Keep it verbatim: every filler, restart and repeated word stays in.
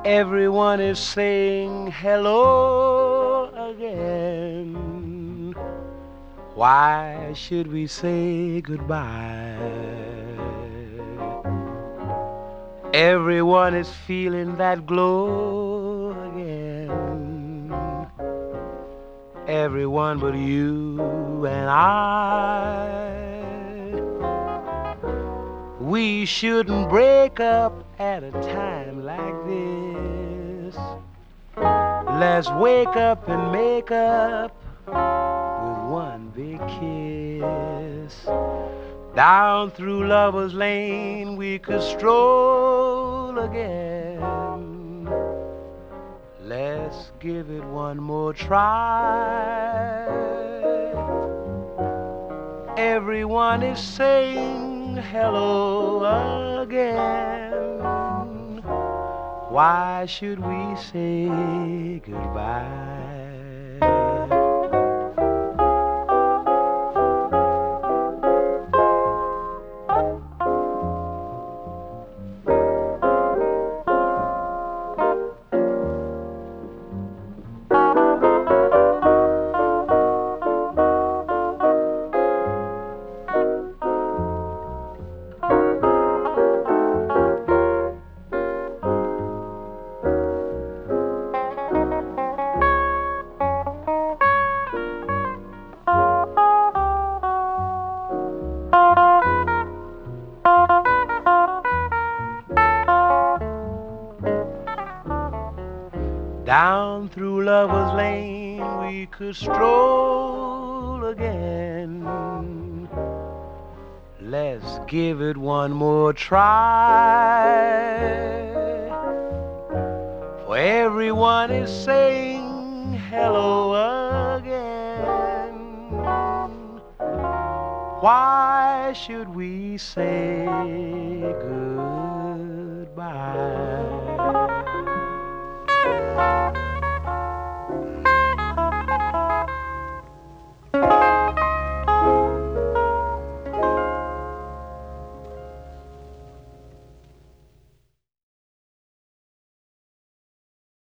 Everyone is saying hello again. Why should we say goodbye? Everyone is feeling that glow again. Everyone but you and I. We shouldn't break up at a time like this. Let's wake up and make up with one big kiss. Down through Lover's Lane we could stroll again. Let's give it one more try. Everyone is saying hello again. Why should we say goodbye? Down through Lover's Lane we could stroll again. Let's give it one more try. For everyone is saying hello again. Why should we say goodbye?